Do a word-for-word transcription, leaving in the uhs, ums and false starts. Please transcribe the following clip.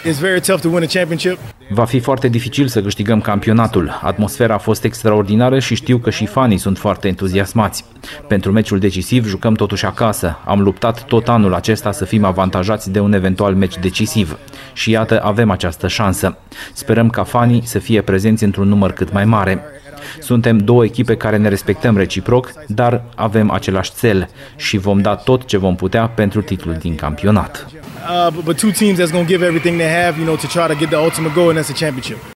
It's very tough to win a championship. Va fi foarte dificil să câștigăm campionatul. Atmosfera a fost extraordinară și știu că și fanii sunt foarte entuziasmați. Pentru meciul decisiv jucăm totuși acasă. Am luptat tot anul acesta să fim avantajați de un eventual meci decisiv. Și iată, avem această șansă. Sperăm ca fanii să fie prezenți într-un număr cât mai mare. Suntem două echipe care ne respectăm reciproc, dar avem același cel și vom da tot ce vom putea pentru titlul din campionat. Uh, but two teams that's going to give everything they have, you know, to try to get the ultimate goal, and that's a championship.